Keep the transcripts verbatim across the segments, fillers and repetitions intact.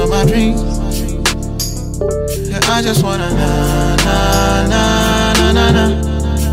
of my dreams. Yeah, I just wanna na na na na na na.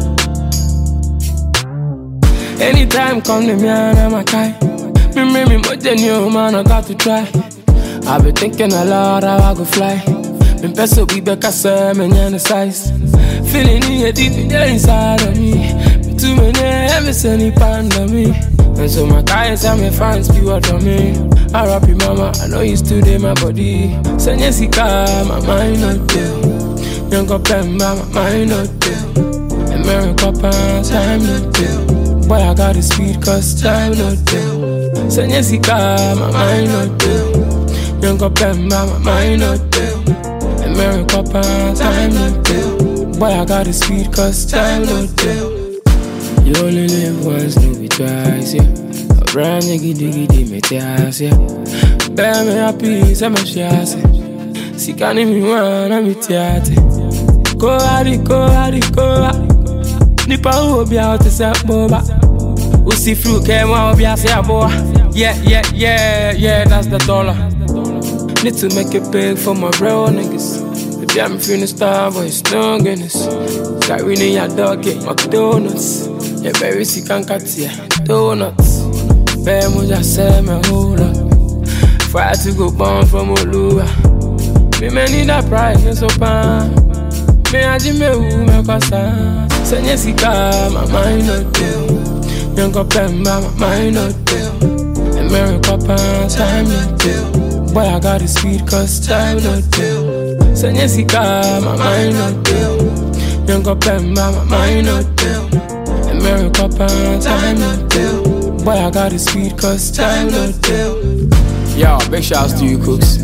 Anytime come to me and I'm a guy. Me me me more than you, man, I got to try. I've been thinking a lot how I go fly. Me peso we back a seven and the size. Feeling it deep in the inside of me. Me too many ever any pan on me. And so my guys and my fans be what on me. I rap you mama, I know you still there my body. Send Jessica, my mind not there. Young up and my mind not there. America pants, time not there. Boy, I got the speed cause time not there. Send Jessica, my mind not there. Young up and my mind not there. America pants, time not there. Boy, I got the speed cause time not there. You only live once, no be twice, yeah. A brand nigga diggy di me tears, yeah. Bear me happy, say me share, si kani mi wana mi tiate. Go hadi, go hadi, go hadi. Nipa uobi out to say boba. Usi flu came out be say boy. Yeah, yeah, yeah, yeah, that's the dollar. Need to make it big for my real niggas. Baby, I'm feeling star, but it's no goodness. Got we need your dog, get McDonald's. Yeah, very sick and cat, yeah, donuts. Bear moja say me hold up. Fry to go born from Oluwa. Me me need a prize, me so pan. Me a Jimmy who me kosa. Send Jessica, my mind not there. Young up and my mind not there. America pants, time not there. Boy, I got the speed cause time not there. Send Jessica, my mind not there. Young up and my mind not there. America pants, time not there. Boy, I got the speed cause time not there. Yo, big shouts to you cooks.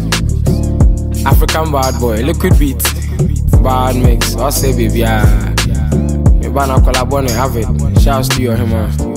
African bad boy, liquid beat. Bad mix, I'll say baby, yeah. Me banna collab on it, have it. Shouts to you, man.